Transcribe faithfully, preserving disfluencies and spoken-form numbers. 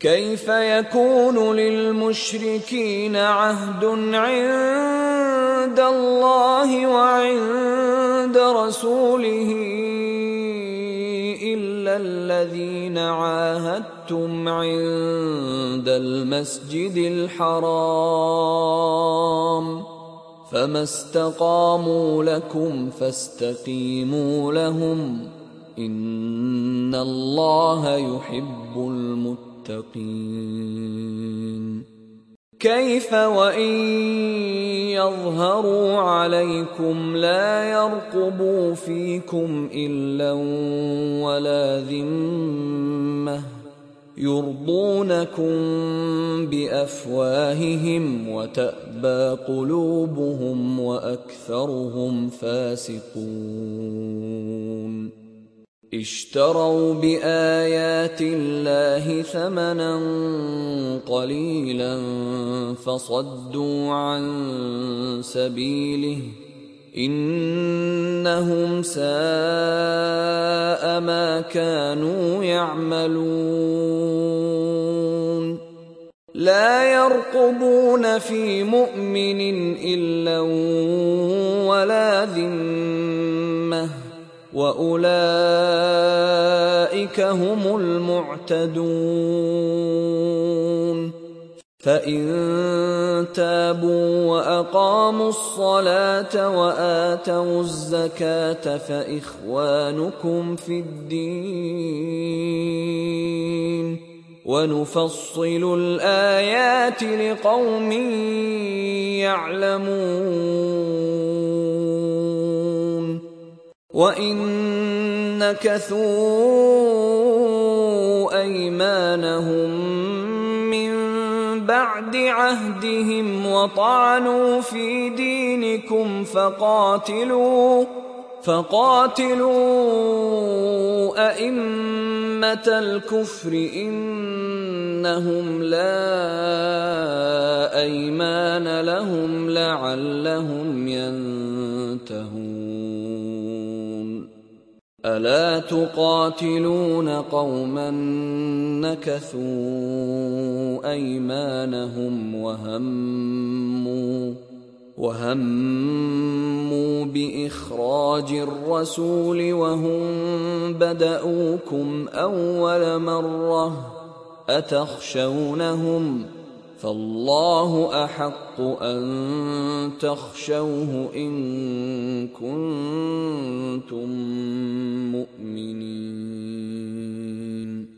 كيف يكون للمشركين عهد عند الله وعند رسوله إلا الذين عاهدتم عند المسجد الحرام فما استقاموا لكم فاستقيموا لهم إن الله يحب المتقين. كيف وإن يظهروا عليكم لا يرقبوا فيكم إلا ولا ذمة يرضونكم بأفواههم وتأبى قلوبهم وأكثرهم فاسقون. اشتروا بآيات الله ثمنا قليلا فصدوا عن سبيله إنهم ساء ما كانوا يعملون. لا يرقبون في مؤمن إلا ولا ذمة وأولئك هم المعتدون. فإن تابوا وأقاموا الصلاة وآتوا الزكاة فإخوانكم في الدين ونفصل الآيات لقوم يعلمون. وإن نكثوا أيمانهم من بعد عهدهم وطعنوا في دينكم فقاتلوا فقاتلوا أئمة الكفر إنهم لا أيمان لهم لعلهم ينتهون. ألا تقاتلون قوما نكثوا أيمانهم وهموا وهموا بإخراج الرسول وهم بدأوكم أول مرة أتخشونهم فالله أحق أن تخشوه إن كنتم مؤمنين.